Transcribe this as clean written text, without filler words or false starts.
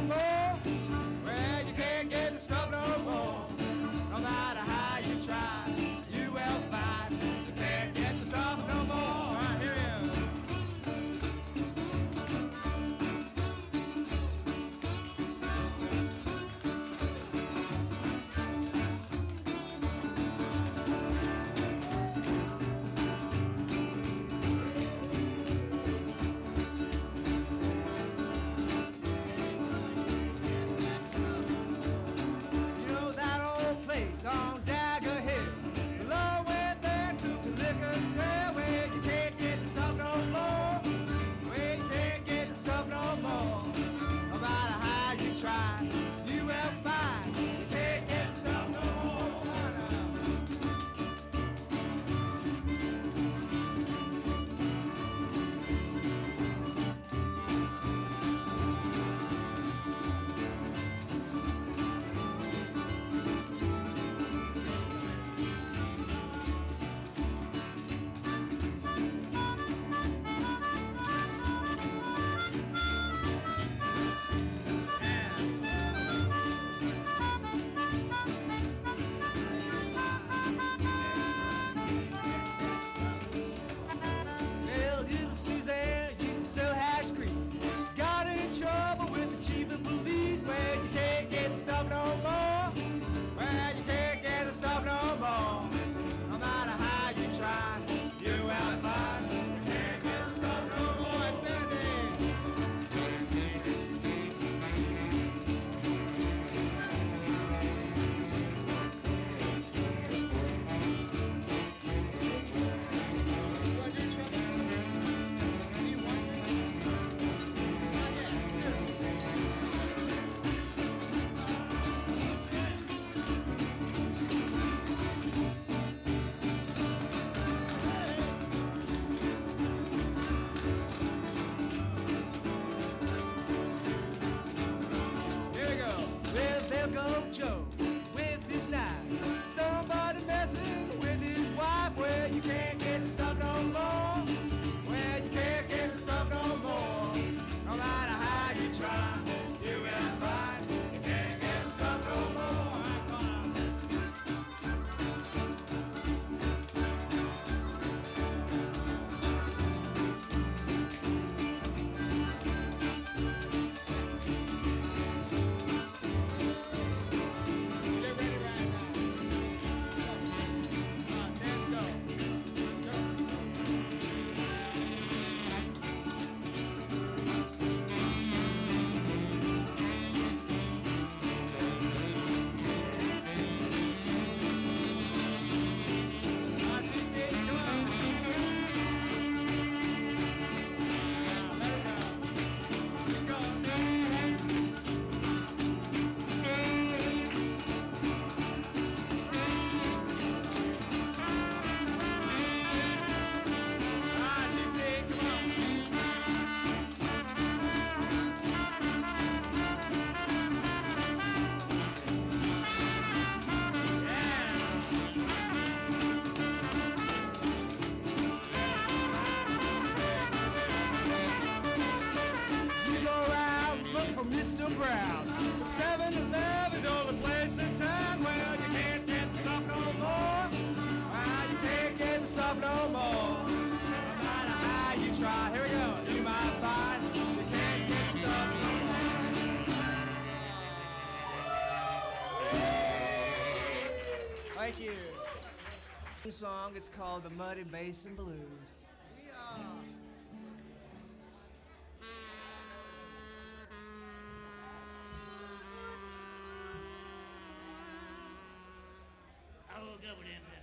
more. Well, you can't get the stuff no more. No matter how you try, you will find you can't get the stuff no more. All right, here it is. On Dagger Hill, the long way there to the liquor store, where you can't get the stuff no more, where you can't get the stuff no more. No matter how you try, you will find you can't get the stuff no more. Well, you can't get the stuff no more. Well, you can't get the stuff no more. No matter how you try, you will find you can't get the stuff no more. There go Joe with his knife. Somebody messing with his wife. Well, you can't get the stuff no more. Well, you can't get the stuff no more. No matter how you try, you will find you can't get the stuff no more. Mr. Brown, 7-Eleven's the only place in town. Well, you can't get the stuff no more. Well, you can't get the stuff no more. No matter how you try, here we go. You might find you can't get the stuff no more. Thank you. Song. It's called the Muddy Basin Blues. We are. I woke up with them